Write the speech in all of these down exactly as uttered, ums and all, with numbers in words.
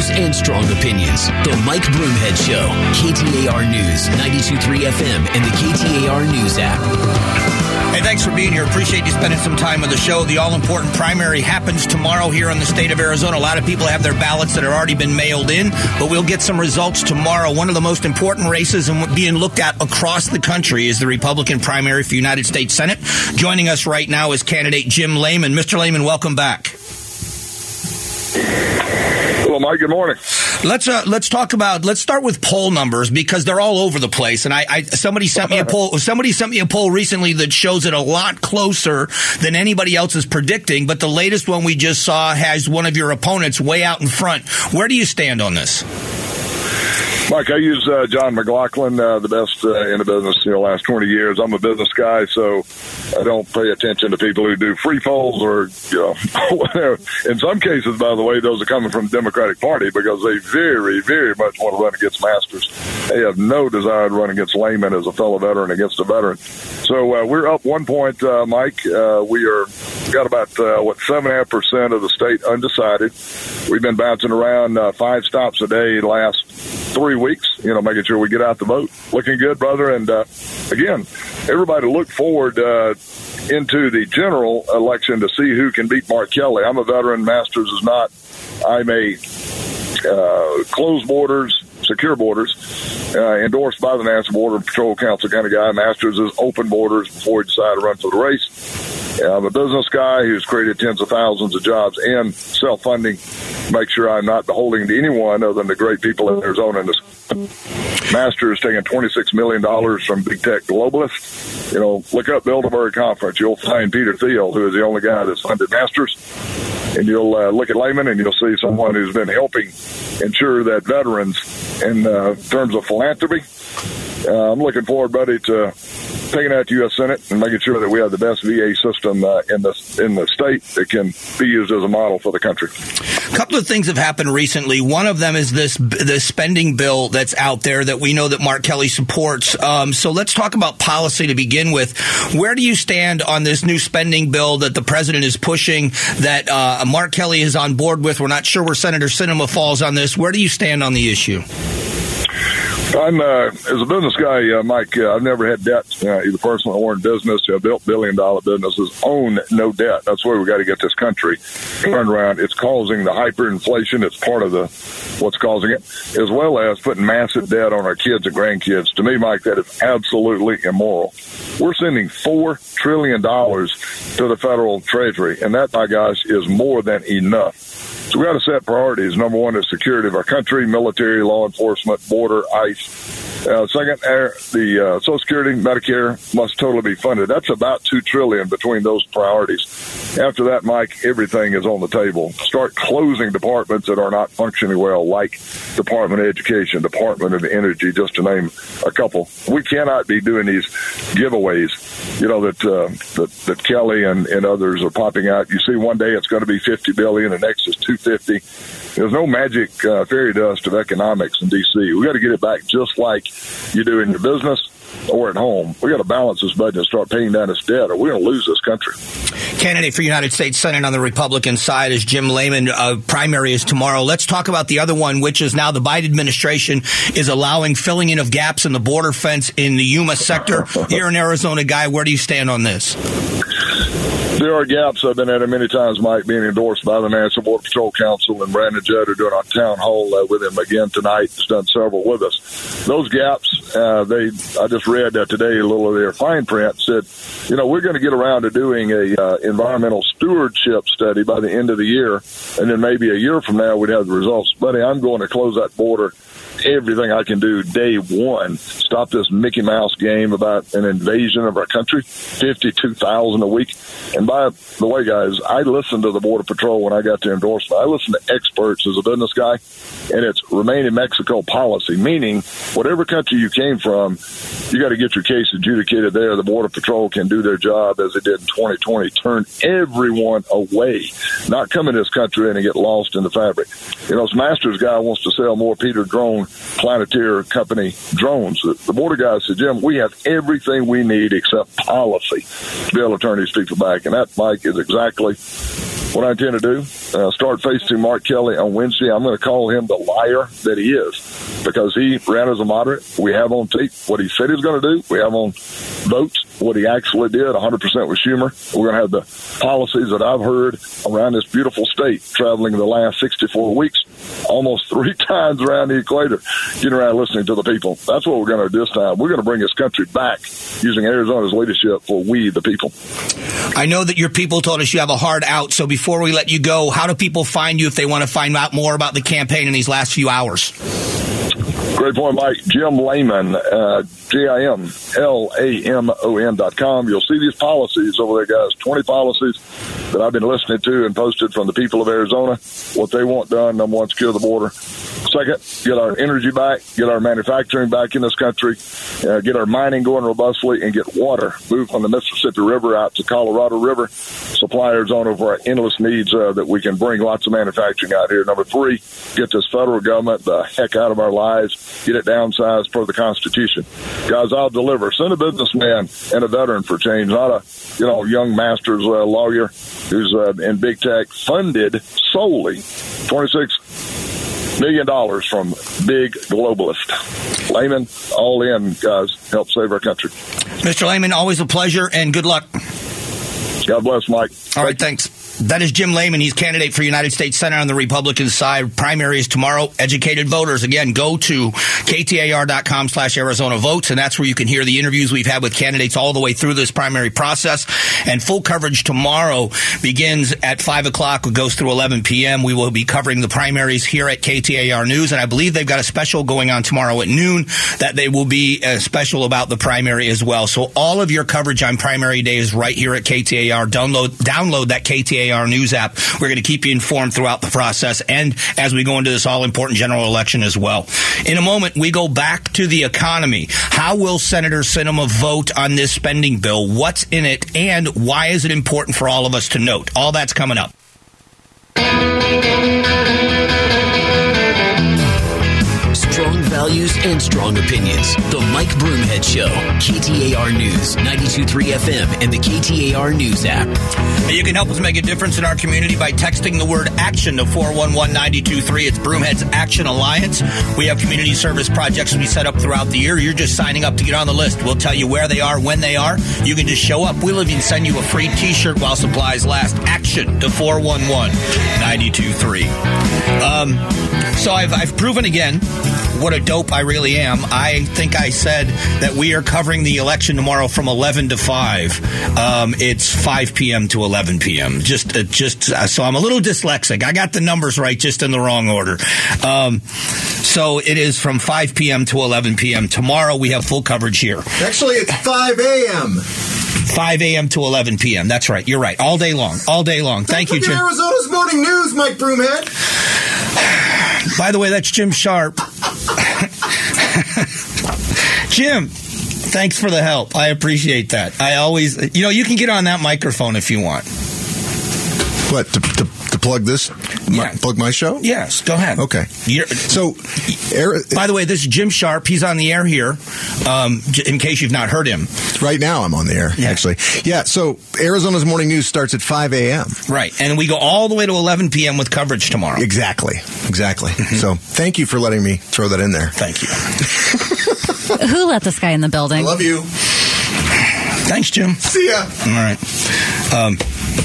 views and strong opinions. The Mike Broomhead Show, K T A R News, ninety-two point three F M, and the K T A R News app. Hey, thanks for being here. Appreciate you spending some time on the show. The all-important primary happens tomorrow here in the state of Arizona. A lot of people have their ballots that have already been mailed in, but we'll get some results tomorrow. One of the most important races and being looked at across the country is the Republican primary for United States Senate. Joining us right now is candidate Jim Layman. Mister Layman, welcome back. Hello, Mike. Good morning. Let's uh, let's talk about. Let's start with poll numbers because they're all over the place. And I, I somebody sent me a poll. Somebody sent me a poll recently that shows it a lot closer than anybody else is predicting. But the latest one we just saw has one of your opponents way out in front. Where do you stand on this? Mike, I use uh, John McLaughlin, uh, the best uh, in the business, you know, last twenty years. I'm a business guy, so I don't pay attention to people who do free polls or, you know, whatever. In some cases, by the way, those are coming from the Democratic Party because they very, very much want to run against Masters. They have no desire to run against Layman as a fellow veteran against a veteran. So uh, we're up one point, uh, Mike. Uh, we are got about, uh, what, seven point five percent of the state undecided. We've been bouncing around uh, five stops a day the last three weeks, you know, making sure we get out the vote. Looking good, brother. And, uh, again, everybody look forward uh, into the general election to see who can beat Mark Kelly. I'm a veteran. Masters is not. I'm a uh, closed borders, secure borders, uh, endorsed by the National Border Patrol Council kind of guy. Masters is open borders before he decided to run for the race. I'm a business guy who's created tens of thousands of jobs and self-funding. Make sure I'm not beholden to anyone other than the great people in Arizona. And this Master is taking twenty-six million dollars from big tech globalists. You know, look up Bilderberg Conference. You'll find Peter Thiel, who is the only guy that's funded Masters. And you'll uh, look at Layman, and you'll see someone who's been helping ensure that veterans, in uh, terms of philanthropy, uh, I'm looking forward, buddy, to taking that to U S Senate and making sure that we have the best V A system uh, in the in the state that can be used as a model for the country. A couple of things have happened recently. One of them is this this spending bill that's out there that we know that Mark Kelly supports. Um, so let's talk about policy to begin with. Where do you stand on this new spending bill that the president is pushing that uh, Mark Kelly is on board with? We're not sure where Senator Sinema falls on this. Where do you stand on the issue? I'm, uh, as a business guy, uh, Mike, uh, I've never had debt, uh, either personal or in business. I've built billion-dollar businesses, own no debt. That's where we got to get this country turned around. It's causing the hyperinflation. It's part of the what's causing it, as well as putting massive debt on our kids and grandkids. To me, Mike, that is absolutely immoral. We're sending four trillion dollars to the federal treasury, and that, my gosh, is more than enough. So we got to set priorities. Number one is security of our country, military, law enforcement, border, ICE. Uh, second, air, the uh, Social Security, Medicare must totally be funded. That's about two trillion dollars between those priorities. After that, Mike, everything is on the table. Start closing departments that are not functioning well, like Department of Education, Department of Energy, just to name a couple. We cannot be doing these giveaways, you know, that uh, that, that Kelly and, and others are popping out. You see one day it's going to be fifty billion dollars, and next is two hundred fifty. There's no magic uh, fairy dust of economics in D C. We got to get it back just like you do in your business or at home. We got to balance this budget and start paying down this debt, or we're going to lose this country. Candidate for United States Senate on the Republican side is Jim Layman. Uh, primary is tomorrow. Let's talk about the other one, which is now the Biden administration is allowing filling in of gaps in the border fence in the Yuma sector. You're an Arizona guy. Where do you stand on this? There are gaps. I've been at it many times, Mike, being endorsed by the National Border Patrol Council, and Brandon Judd are doing a town hall uh, with him again tonight. He's done several with us. Those gaps, uh, they I just read uh, today a little of their fine print, said, you know, we're going to get around to doing a uh, environmental stewardship study by the end of the year, and then maybe a year from now we'd have the results. Buddy, I'm going to close that border. Everything I can do day one, stop this Mickey Mouse game about an invasion of our country, fifty-two thousand a week. And by the way, guys, I listened to the Border Patrol when I got the endorsement. I listened to experts as a business guy, and it's remain in Mexico policy, meaning whatever country you came from, you got to get your case adjudicated there. The Border Patrol can do their job as it did in twenty twenty, turn everyone away, not come in this country and get lost in the fabric. You know, this Masters guy wants to sell more Peter Drone Planeteer Company drones. The border guy said, Jim, we have everything we need except policy to be able to turn these people back. And that, Mike, is exactly what I intend to do, uh, start facing Mark Kelly on Wednesday. I'm going to call him the liar that he is, because he ran as a moderate. We have on tape what he said he was going to do. We have on votes what he actually did, one hundred percent with Schumer. We're going to have the policies that I've heard around this beautiful state, traveling the last sixty-four weeks, almost three times around the equator, getting around listening to the people. That's what we're going to do this time. We're going to bring this country back using Arizona's leadership for we, the people. I know that your people told us you have a hard out, so before we let you go, how do people find you if they want to find out more about the campaign in these last few hours? Great point, Mike. Jim Lamon, uh, J I M L A M O N dot com. You'll see these policies over there, guys. twenty policies that I've been listening to and posted from the people of Arizona. What they want done, number one, secure the border. Second, get our energy back, get our manufacturing back in this country, uh, get our mining going robustly, and get water moved from the Mississippi River out to Colorado River, supply Arizona for our endless needs uh, that we can bring lots of manufacturing out here. Number three, get this federal government the heck out of our lives, get it downsized per the Constitution. Guys, I'll deliver. Send a businessman and a veteran for change, not a you know young master's uh, lawyer who's uh, in big tech, funded solely twenty-six million dollars from big globalists. Layman, all in, guys, help save our country. Mister Layman, always a pleasure, and good luck. God bless, Mike. All right, thanks. That is Jim Layman. He's candidate for United States Senate on the Republican side. Primary is tomorrow. Educated voters, again, go to ktar.com slash Arizona votes, and that's where you can hear the interviews we've had with candidates all the way through this primary process. And full coverage tomorrow begins at five o'clock. It goes through eleven p.m. We will be covering the primaries here at K T A R News, and I believe they've got a special going on tomorrow at noon that they will be uh, special about the primary as well. So all of your coverage on primary day is right here at K T A R. Download, download that K T A R News app. We're going to keep you informed throughout the process and as we go into this all-important general election as well. In a moment, we go back to the economy. How will Senator Sinema vote on this spending bill? What's in it, and why is it important for all of us to note? All that's coming up. Strong values and strong opinions. The Mike Broomhead Show. K T A R News, ninety-two point three F M, and the K T A R News app. You can help us make a difference in our community by texting the word ACTION to four one one, nine two three. It's Broomhead's Action Alliance. We have community service projects we set up throughout the year. You're just signing up to get on the list. We'll tell you where they are, when they are. You can just show up. We'll even send you a free T-shirt while supplies last. ACTION to four one one, nine two three. Um, so I've, I've proven again what a dope I really am. I think I said that we are covering the election tomorrow from eleven to five. Um, it's five p.m. to eleven p.m. Just, uh, just uh, so I'm a little dyslexic. I got the numbers right, just in the wrong order. Um, so it is from five p.m. to eleven p.m. Tomorrow we have full coverage here. Actually, it's five a.m. five a.m. to eleven p.m. That's right. You're right. All day long. All day long. Thank Don't you, Jim. Arizona's Morning News, Mike Broomhead. By the way, that's Jim Sharp. Jim, thanks for the help. I appreciate that. I always, you know, you can get on that microphone if you want. What, to, to, to plug this? My, Yeah. Plug my show? Yes, go ahead. Okay. You're, So, Ari- by the way, this is Jim Sharp. He's on the air here, um, j- in case you've not heard him. right now I'm on the air, Yeah. actually. Yeah, so Arizona's Morning News starts at five a.m. Right, and we go all the way to eleven p.m. with coverage tomorrow. Exactly. Exactly. So, thank you for letting me throw that in there. Thank you. Who let this guy in the building? Love you. Thanks, Jim. See ya. All right. Um,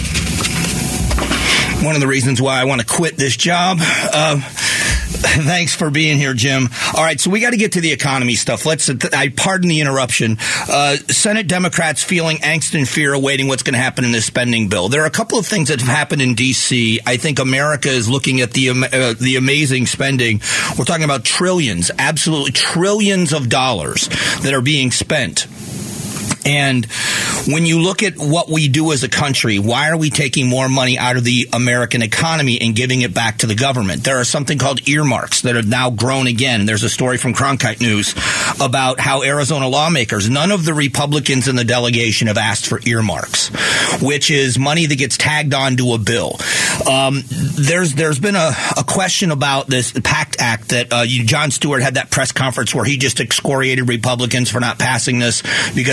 one of the reasons why I want to quit this job. Uh, thanks for being here, Jim. All right, so we got to get to the economy stuff. Let's. I pardon the interruption. Uh, Senate Democrats feeling angst and fear awaiting what's going to happen in this spending bill. There are a couple of things that have happened in D C. I think America is looking at the uh, the amazing spending. We're talking about trillions, absolutely trillions of dollars that are being spent. And when you look at what we do as a country, why are we taking more money out of the American economy and giving it back to the government? There are something called earmarks that have now grown again. There's a story from Cronkite News about how Arizona lawmakers, none of the Republicans in the delegation have asked for earmarks, which is money that gets tagged onto a bill. Um, there's there's been a, a question about this PACT Act that uh, you, Jon Stewart had that press conference where he just excoriated Republicans for not passing this because it would help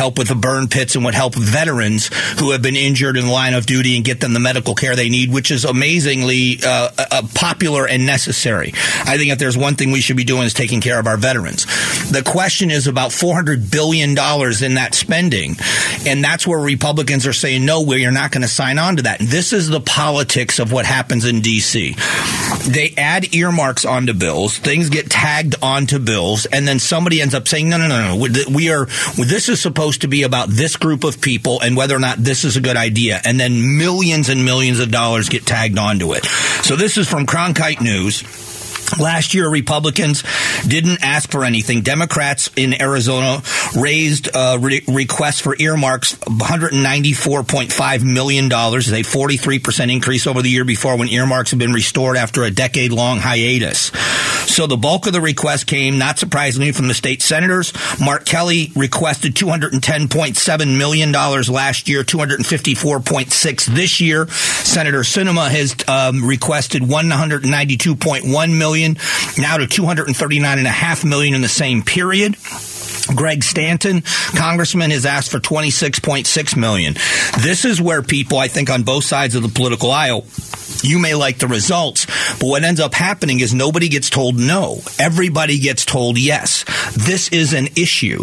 help with the burn pits and would help veterans who have been injured in the line of duty and get them the medical care they need, which is amazingly uh, uh, popular and necessary. I think if there's one thing we should be doing is taking care of our veterans. The question is about four hundred billion dollars in that spending, and that's where Republicans are saying, no, we are not going to sign on to that. And this is the politics of what happens in D C. They add earmarks onto bills, things get tagged onto bills, and then somebody ends up saying, no, no, no, no, we are, this is supposed to be about this group of people and whether or not this is a good idea. And then millions and millions of dollars get tagged onto it. So this is from Cronkite News. Last year, Republicans didn't ask for anything. Democrats in Arizona raised uh, re- requests for earmarks one hundred ninety-four point five million dollars, a forty-three percent increase over the year before when earmarks have been restored after a decade-long hiatus. So the bulk of the request came, not surprisingly, from the state senators. Mark Kelly requested two hundred ten point seven million dollars last year, two hundred fifty-four point six this year. Senator Sinema has um, requested one hundred ninety-two point one million dollars, now to two hundred thirty-nine point five million dollars in the same period. Greg Stanton, congressman, has asked for twenty-six point six million dollars. This is where people, I think, on both sides of the political aisle, you may like the results, but what ends up happening is nobody gets told no. Everybody gets told yes. This is an issue.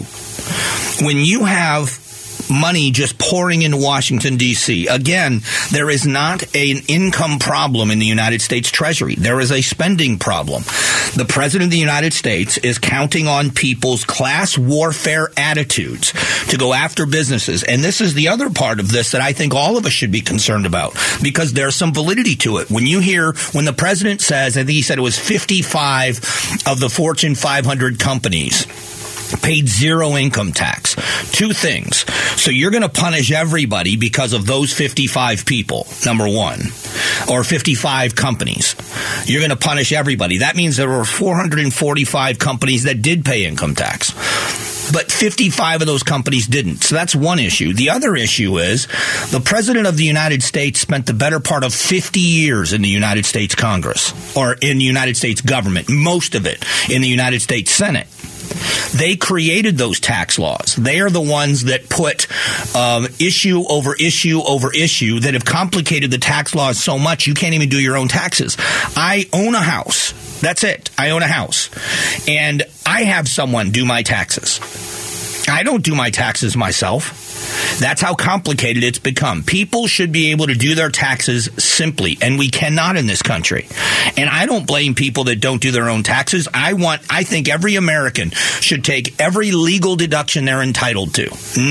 When you have money just pouring into Washington, D C. Again, there is not an income problem in the United States Treasury. There is a spending problem. The President of the United States is counting on people's class warfare attitudes to go after businesses. And this is the other part of this that I think all of us should be concerned about, because there's some validity to it. When you hear, when the President says, I think he said it was fifty-five of the Fortune five hundred companies paid zero income tax. Two things. So you're going to punish everybody because of those fifty-five people, number one, or fifty-five companies. You're going to punish everybody. That means there were four hundred forty-five companies that did pay income tax, but fifty-five of those companies didn't. So that's one issue. The other issue is the President of the United States spent the better part of fifty years in the United States Congress, or in the United States government, most of it in the United States Senate. They created those tax laws. They are the ones that put um, issue over issue over issue that have complicated the tax laws so much you can't even do your own taxes. I own a house. That's it. I own a house. And I have someone do my taxes. I don't do my taxes myself. That's how complicated it's become. People should be able to do their taxes simply, and we cannot in this country. And I don't blame people that don't do their own taxes. I want, I think every American should take every legal deduction they're entitled to.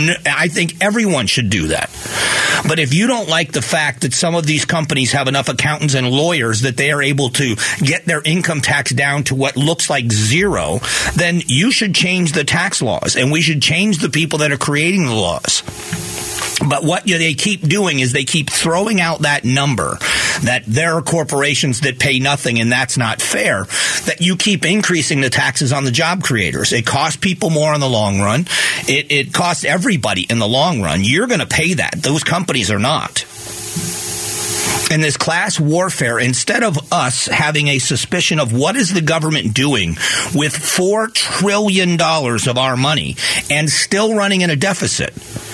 I think everyone should do that. But if you don't like the fact that some of these companies have enough accountants and lawyers that they are able to get their income tax down to what looks like zero, then you should change the tax laws, and we should change the people that are creating the laws. But what they keep doing is they keep throwing out that number that there are corporations that pay nothing and that's not fair, that you keep increasing the taxes on the job creators. It costs people more in the long run. It, it costs everybody in the long run. You're going to pay that. Those companies are not. And this class warfare, instead of us having a suspicion of what is the government doing with four trillion dollars of our money and still running in a deficit,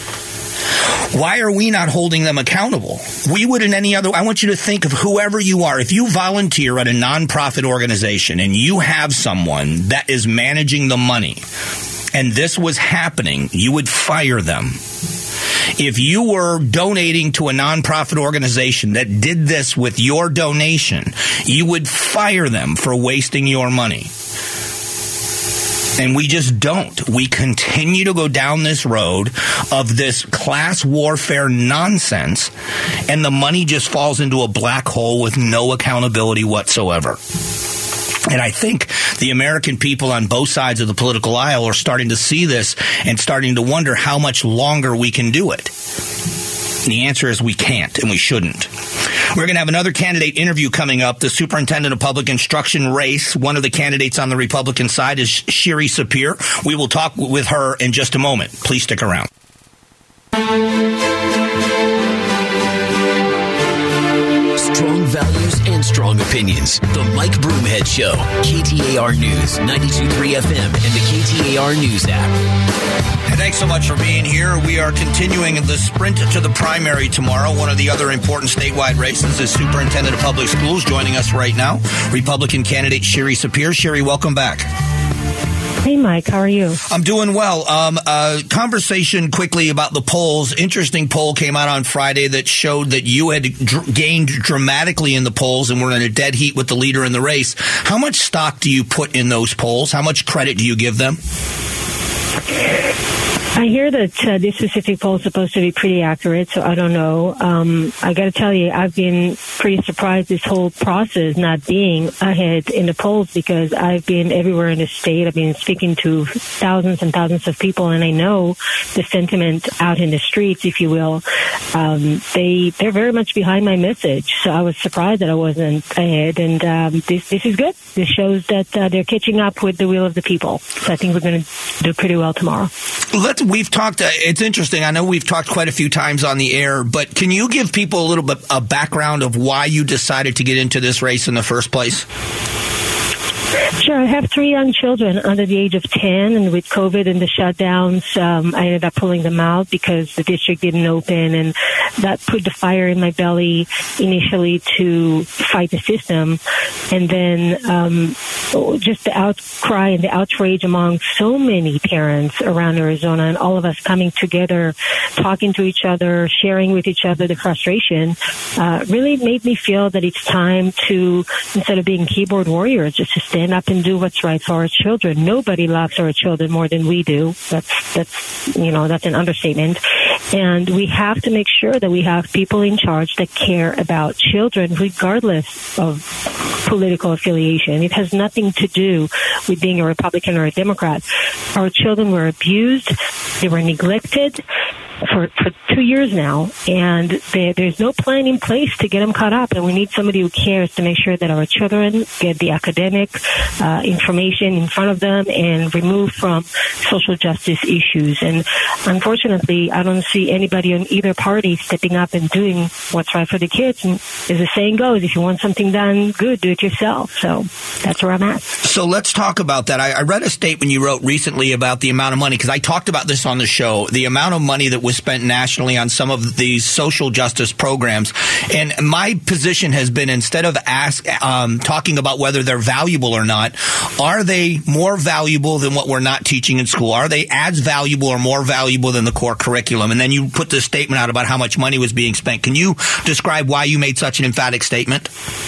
why are we not holding them accountable? We would in any other. I want you to think of whoever you are. If you volunteer at a nonprofit organization and you have someone that is managing the money and this was happening, you would fire them. If you were donating to a nonprofit organization that did this with your donation, you would fire them for wasting your money. And we just don't. We continue to go down this road of this class warfare nonsense, and the money just falls into a black hole with no accountability whatsoever. And I think the American people on both sides of the political aisle are starting to see this and starting to wonder how much longer we can do it. And the answer is we can't, and we shouldn't. We're going to have another candidate interview coming up, the superintendent of public instruction race. One of the candidates on the Republican side is Shiri Sapir. We will talk with her in just a moment. Please stick around. Strong values and and strong opinions. The Mike Broomhead Show. K T A R News, ninety-two point three F M, and the K T A R News app. And thanks so much for being here. We are continuing the sprint to the primary tomorrow. One of the other important statewide races is Superintendent of Public Schools. Joining us right now, Republican candidate Shiri Sapir. Shiri, welcome back. Hey, Mike. How are you? I'm doing well. Um, uh, conversation quickly about the polls. Interesting poll came out on Friday that showed that you had dr- gained dramatically in the polls and were in a dead heat with the leader in the race. How much stock do you put in those polls? How much credit do you give them? I hear that uh, this specific poll is supposed to be pretty accurate, so I don't know. Um, I got to tell you, I've been pretty surprised this whole process not being ahead in the polls because I've been everywhere in the state. I've been speaking to thousands and thousands of people, and I know the sentiment out in the streets, if you will. Um, they, they're very much behind my message, so I was surprised that I wasn't ahead, and um, this, this is good. This shows that uh, they're catching up with the will of the people, so I think we're going to do pretty well tomorrow. Let's We've talked, uh, it's interesting, I know we've talked quite a few times on the air, but can you give people a little bit a background of why you decided to get into this race in the first place? Sure. I have three young children under the age of ten, and with COVID and the shutdowns, um, I ended up pulling them out because the district didn't open, and that put the fire in my belly initially to fight the system. And then um, just the outcry and the outrage among so many parents around Arizona, and all of us coming together, talking to each other, sharing with each other the frustration, uh, really made me feel that it's time to, instead of being keyboard warriors, just to stand up and do what's right for our children. Nobody loves our children more than we do. That's, that's, you know, that's an understatement. And we have to make sure that we have people in charge that care about children regardless of political affiliation. It has nothing to do with being a Republican or a Democrat. Our children were abused. They were neglected for, for two years now, and they, there's no plan in place to get them caught up, and we need somebody who cares to make sure that our children get the academic uh, information in front of them and removed from social justice issues. And unfortunately, I don't see anybody on either party stepping up and doing what's right for the kids. And as the saying goes, if you want something done good, do it yourself. So that's where I'm at. So let's talk about that. I, I read a statement you wrote recently about the amount of money, because I talked about this on the show, the amount of money that was spent nationally on some of these social justice programs. And my position has been, instead of ask, um, talking about whether they're valuable or not, are they more valuable than what we're not teaching in school? Are they as valuable or more valuable than the core curriculum? And then you put this statement out about how much money was being spent. Can you describe why you made such an emphatic statement?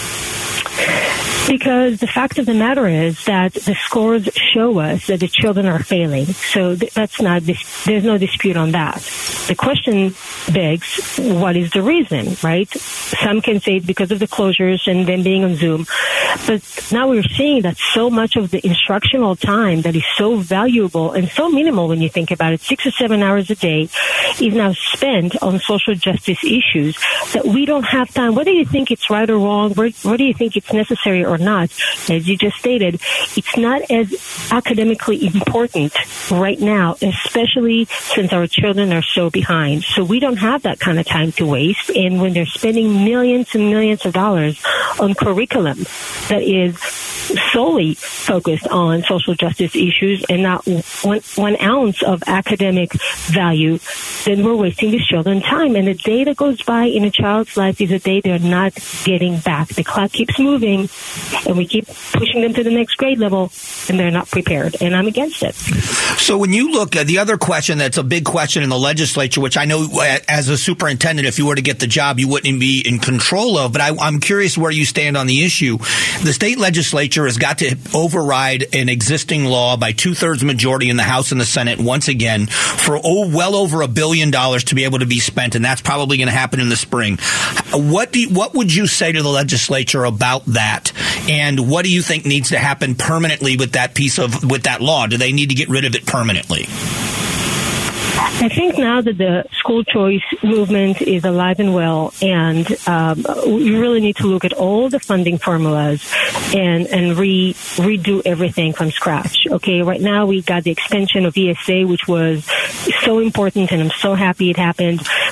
Because the fact of the matter is that the scores show us that the children are failing. So th- that's not, dis- there's no dispute on that. The question begs, what is the reason, right? Some can say it's because of the closures and them being on Zoom. But now we're seeing that so much of the instructional time that is so valuable and so minimal when you think about it, six or seven hours a day, is now spent on social justice issues that we don't have time. Whether you think it's right or wrong, whether you think it's necessary or not, as you just stated, it's not as academically important right now, especially since our children are so behind. So we don't have that kind of time to waste. And when they're spending millions and millions of dollars on curriculum that is solely focused on social justice issues and not one, one ounce of academic value, then we're wasting these children's time. And the day that goes by in a child's life is a day they're not getting back. The clock keeps moving, and we keep pushing them to the next grade level, and they're not prepared. And I'm against it. So when you look at the other question that's a big question in the legislature, which I know as a superintendent, if you were to get the job, you wouldn't be in control of, but I, I'm curious where you stand on the issue. The state legislature has got to override an existing law by two-thirds majority in the House and the Senate once again for oh, well over a billion dollars to be able to be spent, and that's probably going to happen in the spring. What do you, what would you say to the legislature about that? And what do you think needs to happen permanently with that piece of, with that law? Do they need to get rid of it permanently? I think now that the school choice movement is alive and well, and um, we really need to look at all the funding formulas and and re redo everything from scratch. Okay, right now we got the expansion of E S A, which was so important, and I'm so happy it happened.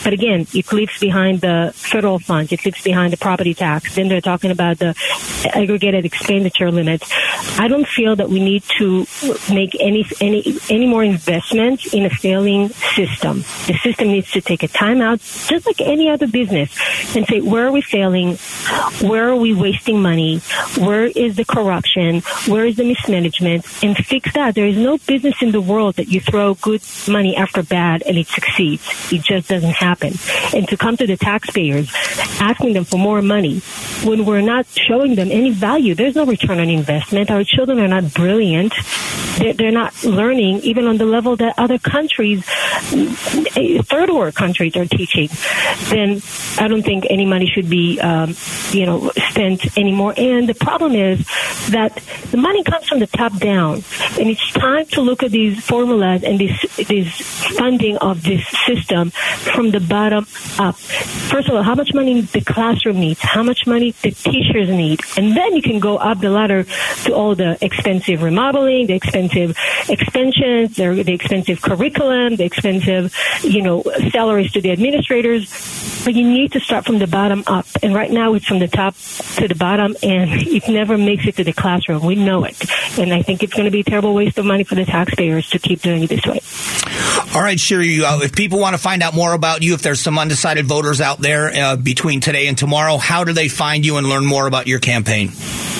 But again, it leaves behind the federal funds. It leaves behind the property tax. Then they're talking about the aggregated expenditure limits. I don't feel that we need to make any any any more investments in a failing system. The system needs to take a time out, just like any other business, and say, where are we failing? Where are we wasting money? Where is the corruption? Where is the mismanagement? And fix that. There is no business in the world that you throw good money after bad and it succeeds. It just doesn't happen. And to come to the taxpayers asking them for more money when we're not showing them any value, there's no return on investment. Our children are not brilliant. They're, they're not learning even on the level that other countries, third world countries, are teaching. Then I don't think any money should be, um, you know, spent anymore. And the problem is that the money comes from the top down, and it's time to look at these formulas and this this funding of this system from the bottom up. First of all, how much money the classroom needs, how much money the teachers need, and then you can go up the ladder to all the expensive remodeling, the expensive expansions, the, the expensive curriculum, the expensive, you know, salaries to the administrators. But you need to start from the bottom up, and right now it's from the top to the bottom, and it never makes it to the classroom. We know it, and I think it's going to be a terrible waste of money for the taxpayers to keep doing it this way. All right, Shiri, uh, if people want to find out more about you, if there's some undecided voters out there uh, between today and tomorrow, how do they find you and learn more about your campaign?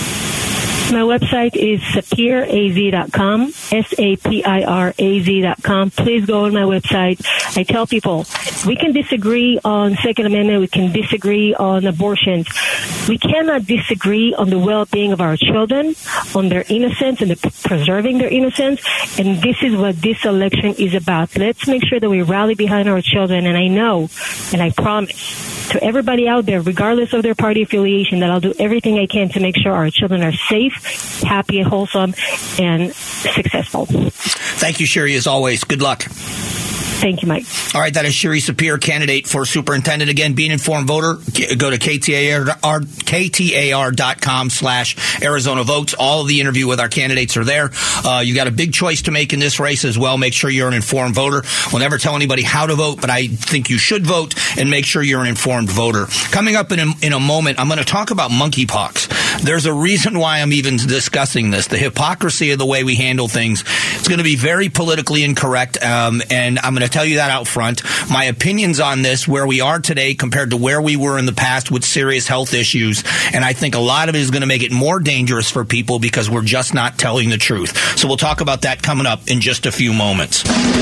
My website is sapir a z dot com, S A P I R A Z dot com. Please go on my website. I tell people, we can disagree on Second Amendment, we can disagree on abortions. We cannot disagree on the well-being of our children, on their innocence and the preserving their innocence, and this is what this election is about. Let's make sure that we rally behind our children, and I know, and I promise to everybody out there, regardless of their party affiliation, that I'll do everything I can to make sure our children are safe, happy, wholesome, and successful. Thank you, Shiri, as always. Good luck. Thank you, Mike. All right, that is Shiri Sapir, candidate for superintendent. Again, be an informed voter. Go to K T A R dot com slash Arizona Votes. All of the interview with our candidates are there. Uh, you got a big choice to make in this race as well. Make sure you're an informed voter. We'll never tell anybody how to vote, but I think you should vote, and make sure you're an informed voter. Coming up in a, in a moment, I'm going to talk about monkeypox. There's a reason why I'm even discussing this. The hypocrisy of the way we handle things. It's going to be very politically incorrect, um, and I'm going to tell you that out front. My opinions on this, where we are today compared to where we were in the past with serious health issues, and I think a lot of it is going to make it more dangerous for people because we're just not telling the truth. So we'll talk about that coming up in just a few moments.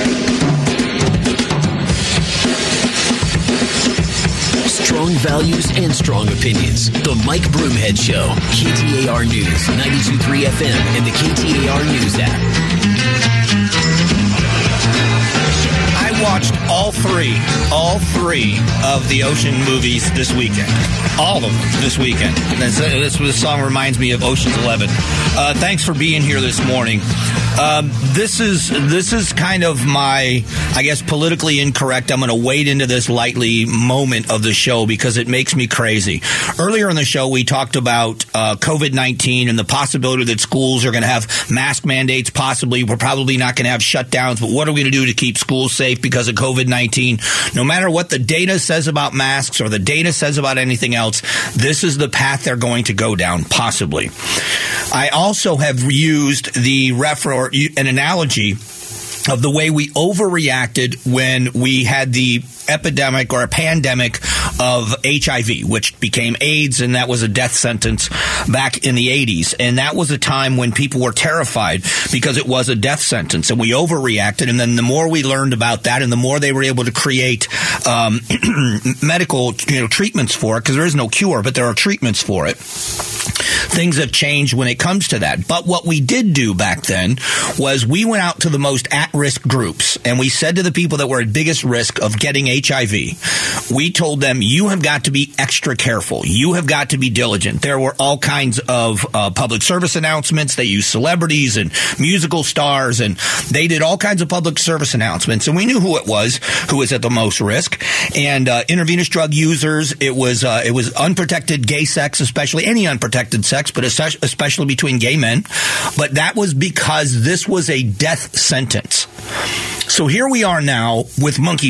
Strong values and strong opinions. The Mike Broomhead Show. K T A R News, ninety-two point three F M, and the K T A R News app. I watched all three, all three of the Ocean movies this weekend. All of them this weekend. This, this, this song reminds me of Ocean's Eleven. Uh, thanks for being here this morning. Um, this is this is kind of my, I guess, politically incorrect. I'm going to wade into this lightly moment of the show because it makes me crazy. Earlier in the show, we talked about uh, COVID nineteen and the possibility that schools are going to have mask mandates. Possibly, we're probably not going to have shutdowns. But what are we going to do to keep schools safe because of COVID nineteen? No matter what the data says about masks or the data says about anything else, this is the path they're going to go down, possibly. I also have used the refer or an analogy of the way we overreacted when we had the epidemic or a pandemic of H I V, which became AIDS, and that was a death sentence back in the eighties. And that was a time when people were terrified because it was a death sentence, and we overreacted. And then the more we learned about that, and the more they were able to create um, medical, you know, treatments for it, because there is no cure, but there are treatments for it. Things have changed when it comes to that. But what we did do back then was we went out to the most at-risk groups, and we said to the people that were at biggest risk of getting H I V, we told them, you have got to be extra careful. You have got to be diligent. There were all kinds of uh, public service announcements. They used celebrities and musical stars, and they did all kinds of public service announcements. And we knew who it was who was at the most risk. And uh, intravenous drug users, it was uh, it was unprotected gay sex, especially any unprotected sex, but especially between gay men. But that was because this was a death sentence. So here we are now with monkeypox.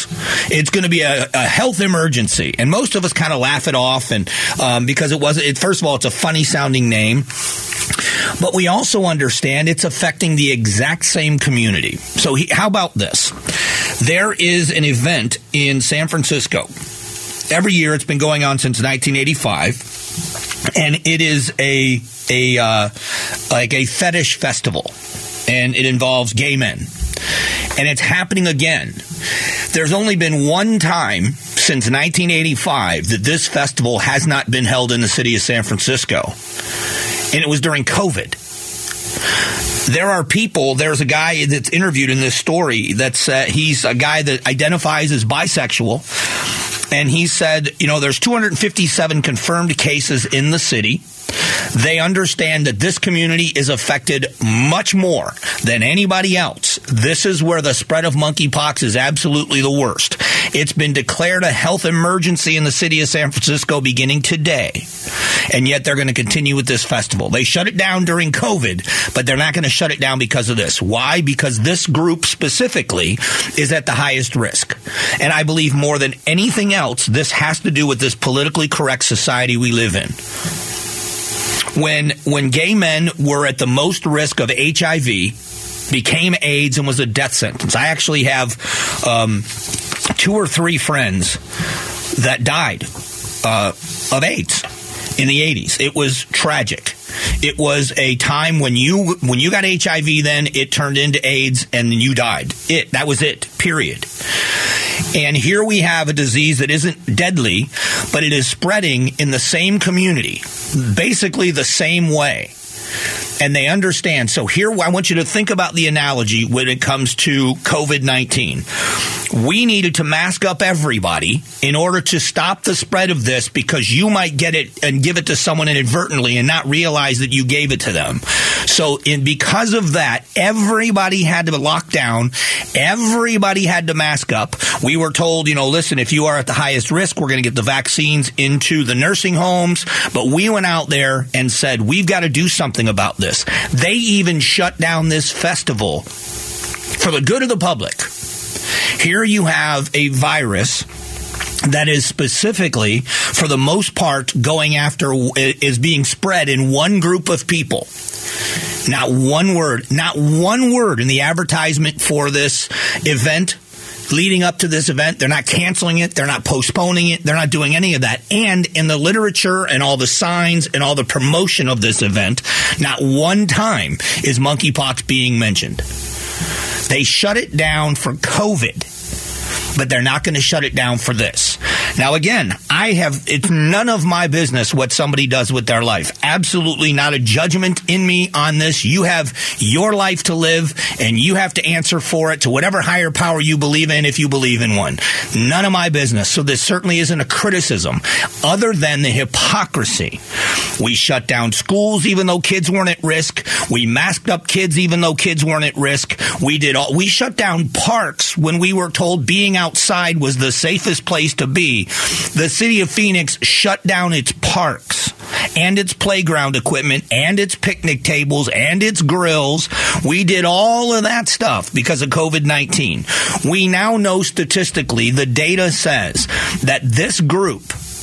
monkeypox. It's going to be a, a health emergency, and most of us kind of laugh it off, and um, because it wasn't. It, first of all, it's a funny sounding name, but we also understand it's affecting the exact same community. So, he, how about this? There is an event in San Francisco. Every year, it's been going on since nineteen eighty-five, and it is a a uh, like a fetish festival, and it involves gay men, and it's happening again. There's only been one time since nineteen eighty-five that this festival has not been held in the city of San Francisco, and it was during COVID. There are people, there's a guy that's interviewed in this story that's, uh, he's a guy that identifies as bisexual, and he said, you know, there's two hundred fifty-seven confirmed cases in the city. They understand that this community is affected much more than anybody else. This is where the spread of monkeypox is absolutely the worst. It's been declared a health emergency in the city of San Francisco beginning today, and yet they're going to continue with this festival. They shut it down during COVID, but they're not going to shut it down because of this. Why? Because this group specifically is at the highest risk. And I believe more than anything else, this has to do with this politically correct society we live in. When when gay men were at the most risk of H I V, became AIDS, and was a death sentence. I actually have um, two or three friends that died uh, of AIDS in the eighties. It was tragic. It was a time when you when you got H I V, then it turned into AIDS, and then you died. It that was it. Period. And here we have a disease that isn't deadly, but it is spreading in the same community, basically the same way. And they understand. So here, I want you to think about the analogy when it comes to COVID nineteen. We needed to mask up everybody in order to stop the spread of this, because you might get it and give it to someone inadvertently and not realize that you gave it to them. So in because of that, everybody had to lock down. Everybody had to mask up. We were told, you know, listen, if you are at the highest risk, we're going to get the vaccines into the nursing homes. But we went out there and said, we've got to do something about this. They even shut down this festival for the good of the public. Here you have a virus that is specifically, for the most part, going after, is being spread in one group of people. Not one word, not one word in the advertisement for this event. Leading up to this event, they're not canceling it, they're not postponing it, they're not doing any of that. And in the literature and all the signs and all the promotion of this event, not one time is monkeypox being mentioned. They shut it down for COVID, but they're not going to shut it down for this. Now, again, I have, it's none of my business what somebody does with their life. Absolutely not a judgment in me on this. You have your life to live, and you have to answer for it to whatever higher power you believe in, if you believe in one. None of my business. So this certainly isn't a criticism, other than the hypocrisy. We shut down schools even though kids weren't at risk. We masked up kids even though kids weren't at risk. We did all, we shut down parks when we were told being outside was the safest place to be. The city of Phoenix shut down its parks and its playground equipment and its picnic tables and its grills. We did all of that stuff because of COVID nineteen. We now know statistically, the data says that this group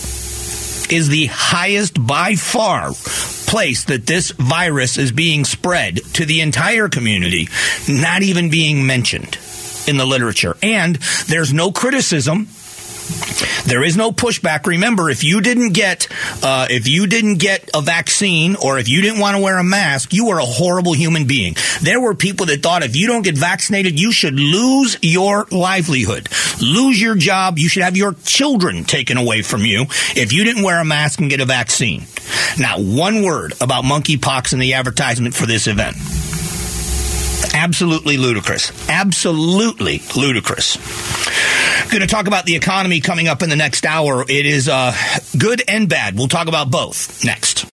is the highest by far place that this virus is being spread to the entire community, not even being mentioned in the literature. And there's no criticism. There is no pushback. Remember, if you didn't get uh, if you didn't get a vaccine, or if you didn't want to wear a mask, you were a horrible human being. There were people that thought if you don't get vaccinated, you should lose your livelihood, lose your job. You should have your children taken away from you if you didn't wear a mask and get a vaccine. Not one word about monkeypox in the advertisement for this event. Absolutely ludicrous. Absolutely ludicrous. Going to talk about the economy coming up in the next hour. It is uh, good and bad. We'll talk about both next.